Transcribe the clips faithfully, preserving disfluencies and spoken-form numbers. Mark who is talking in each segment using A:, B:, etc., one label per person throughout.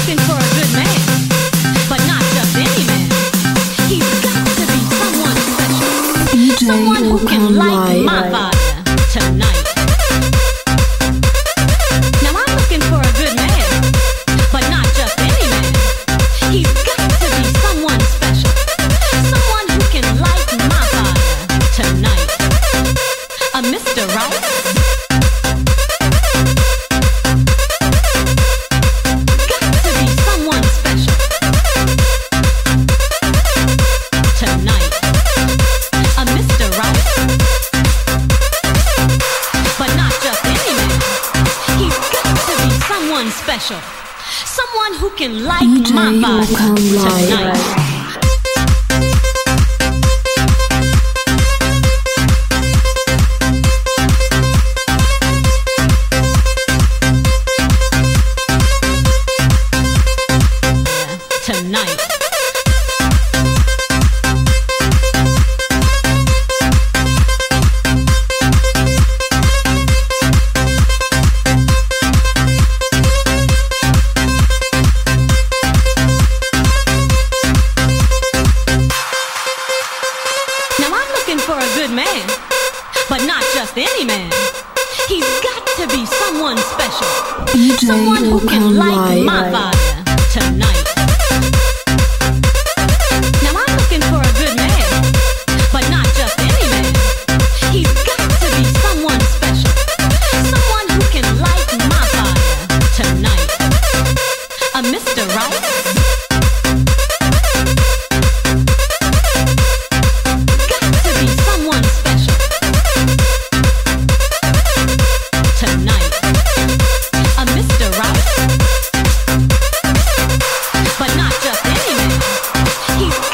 A: looking for a good man, but not just any man. He's got to be someone special, someone who can light my fire tonight. Now I'm looking for a good man, but not just any man. He's got to be someone special, someone who can light my fire tonight. A Mister Right? Special, someone who can light
B: D J
A: my fire tonight. Tonight. For a good man, but not just any man. He's got to be someone special,
B: D J
A: someone who can light my fire tonight. Now I'm looking for a good man, but not just any man. He's got to be someone special, someone who can light my fire tonight. A Mister Right?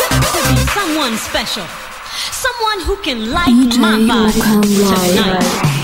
A: Special, someone who can light my fire tonight.